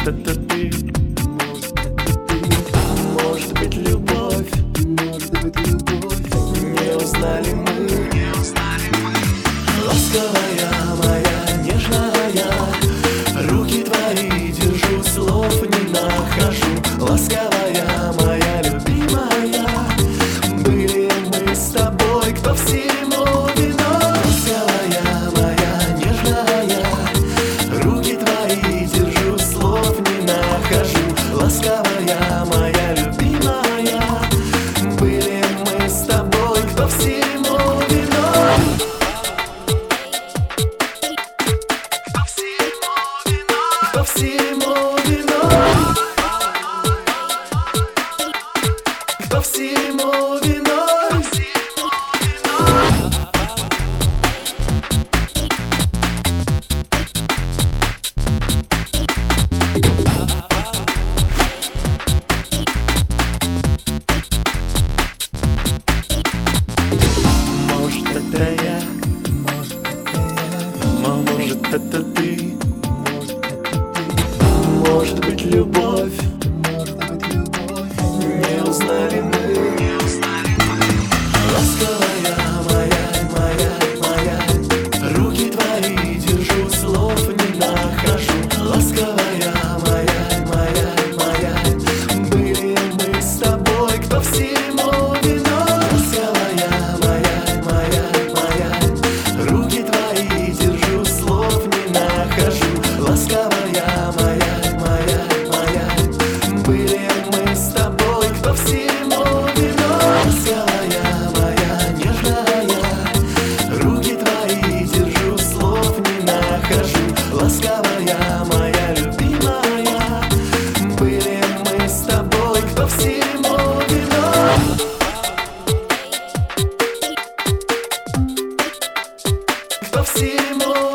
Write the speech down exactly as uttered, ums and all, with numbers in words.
Может, это ты, может быть, любовь, не узнали мы. Ласковая моя, нежная, руки твои держу, слов не нахожу. Ласковая моя, любимая, были мы с тобой, кто всему виной. Ласковая моя, нежная, руки твои держу, слов не нахожу. Ласковая моя, любимая, были мы с тобой, кто всему виной. Кто всему виной? Кто всему виной? Может, это я, может, это ты, может быть, любовь, не узнали мы. Ласковая моя, моя, моя, руки твои держу, слов не нахожу. Ласковая моя, моя, моя, были мы с тобой, кто всему виной. Ласковая моя, моя, моя, руки твои держу, слов не нахожу. Ласковая моя, моя, моя, были мы с тобой, кто всему виной. Ласковая моя, нежная, руки твои держу, слов не нахожу. Ласковая моя, любимая, были мы с тобой, кто всему виной. Кто всему